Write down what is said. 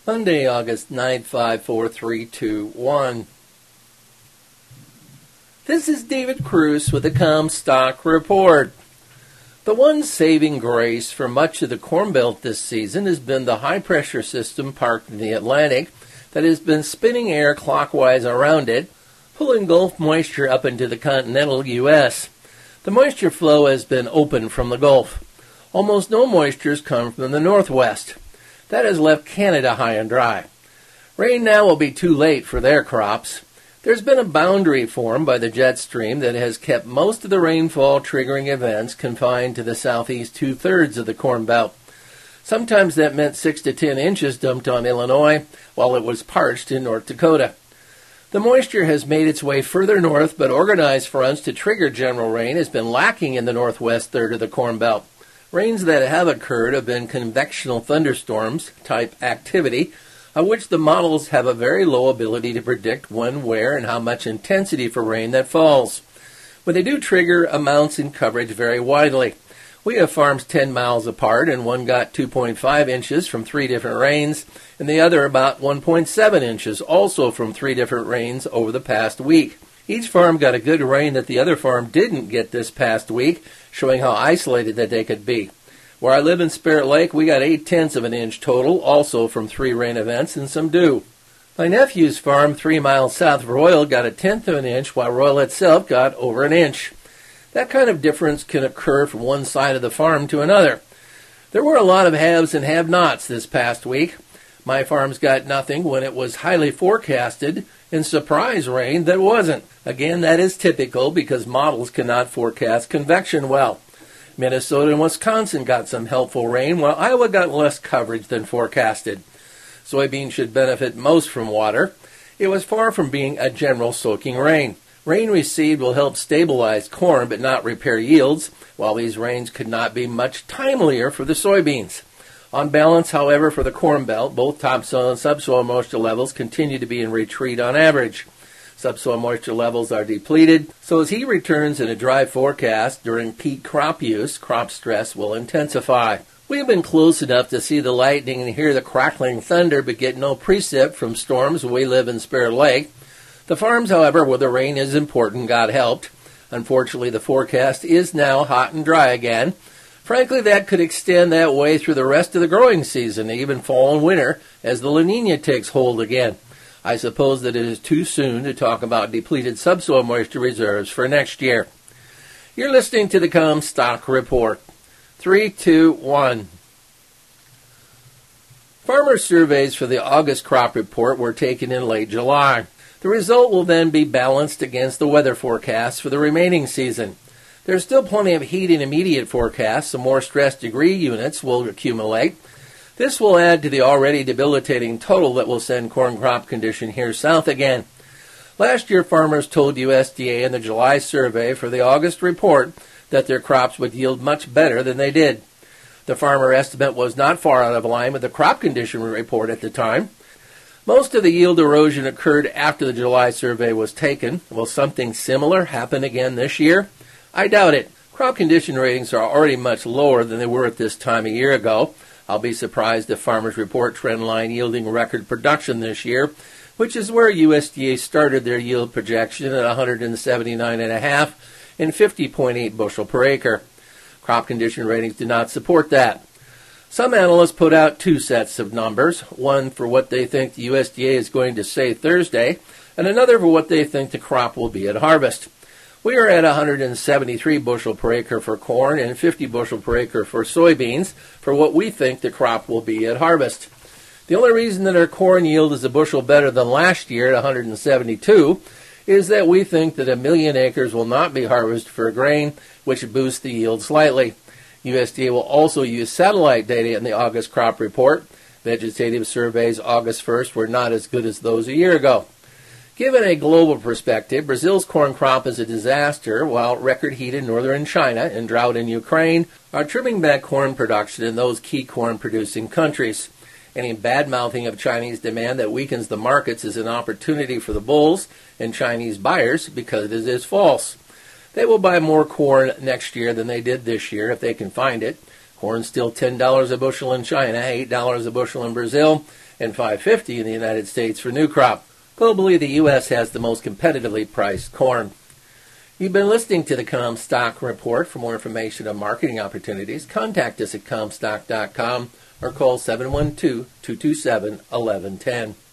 Monday, August 9th, 5, 4, 3, 2, 1. This is David Cruz with the Comstock Report. The one saving grace for much of the Corn Belt this season has been the high-pressure system parked in the Atlantic that has been spinning air clockwise around it, pulling Gulf moisture up into the continental U.S. The moisture flow has been open from the Gulf. Almost no moisture has come from the northwest. That has left Canada high and dry. Rain now will be too late for their crops. There's been a boundary formed by the jet stream that has kept most of the rainfall triggering events confined to the southeast two-thirds of the Corn Belt. Sometimes that meant 6 to 10 inches dumped on Illinois, while it was parched in North Dakota. The moisture has made its way further north, but organized fronts to trigger general rain has been lacking in the northwest third of the Corn Belt. Rains that have occurred have been convectional thunderstorms type activity, of which the models have a very low ability to predict when, where, and how much intensity for rain that falls. When they do trigger, amounts in coverage vary widely. We have farms 10 miles apart, and one got 2.5 inches from 3 different rains, and the other about 1.7 inches, also from 3 different rains over the past week. Each farm got a good rain that the other farm didn't get this past week, showing how isolated that they could be. Where I live in Spirit Lake, we got 0.8 of an inch total, also from 3 rain events and some dew. My nephew's farm 3 miles south of Royal got 1/10 of an inch, while Royal itself got over an inch. That kind of difference can occur from one side of the farm to another. There were a lot of haves and have-nots this past week. My farms got nothing when it was highly forecasted, and surprise rain that wasn't. Again, that is typical because models cannot forecast convection well. Minnesota and Wisconsin got some helpful rain, while Iowa got less coverage than forecasted. Soybeans should benefit most from water. It was far from being a general soaking rain. Rain received will help stabilize corn but not repair yields, while these rains could not be much timelier for the soybeans. On balance, however, for the Corn Belt, both topsoil and subsoil moisture levels continue to be in retreat on average. Subsoil moisture levels are depleted, so as heat returns in a dry forecast during peak crop use, crop stress will intensify. We have been close enough to see the lightning and hear the crackling thunder, but get no precip from storms where we live in Spirit Lake. The farms, however, where the rain is important, got helped. Unfortunately, the forecast is now hot and dry again. Frankly, that could extend that way through the rest of the growing season, even fall and winter, as the La Nina takes hold again. I suppose that it is too soon to talk about depleted subsoil moisture reserves for next year. You're listening to the Comstock Report. 3, 2, 1. Farmer surveys for the August crop report were taken in late July. The result will then be balanced against the weather forecasts for the remaining season. There's still plenty of heat in immediate forecasts, so more stress degree units will accumulate. This will add to the already debilitating total that will send corn crop condition here south again. Last year, farmers told USDA in the July survey for the August report that their crops would yield much better than they did. The farmer estimate was not far out of line with the crop condition report at the time. Most of the yield erosion occurred after the July survey was taken. Will something similar happen again this year? I doubt it. Crop condition ratings are already much lower than they were at this time a year ago. I'll be surprised if farmers report trendline yielding record production this year, which is where USDA started their yield projection at 179.5 and 50.8 bushel per acre. Crop condition ratings do not support that. Some analysts put out 2 sets of numbers, one for what they think the USDA is going to say Thursday, and another for what they think the crop will be at harvest. We are at 173 bushel per acre for corn and 50 bushel per acre for soybeans for what we think the crop will be at harvest. The only reason that our corn yield is a bushel better than last year at 172 is that we think that 1 million acres will not be harvested for grain, which boosts the yield slightly. USDA will also use satellite data in the August crop report. Vegetative surveys August 1st were not as good as those a year ago. Given a global perspective, Brazil's corn crop is a disaster, while record heat in northern China and drought in Ukraine are trimming back corn production in those key corn-producing countries. Any bad-mouthing of Chinese demand that weakens the markets is an opportunity for the bulls and Chinese buyers because it is false. They will buy more corn next year than they did this year if they can find it. Corn still $10 a bushel in China, $8 a bushel in Brazil, and $5.50 in the United States for new crop. Globally, the U.S. has the most competitively priced corn. You've been listening to the Comstock Report. For more information on marketing opportunities, contact us at Comstock.com or call 712-227-1110.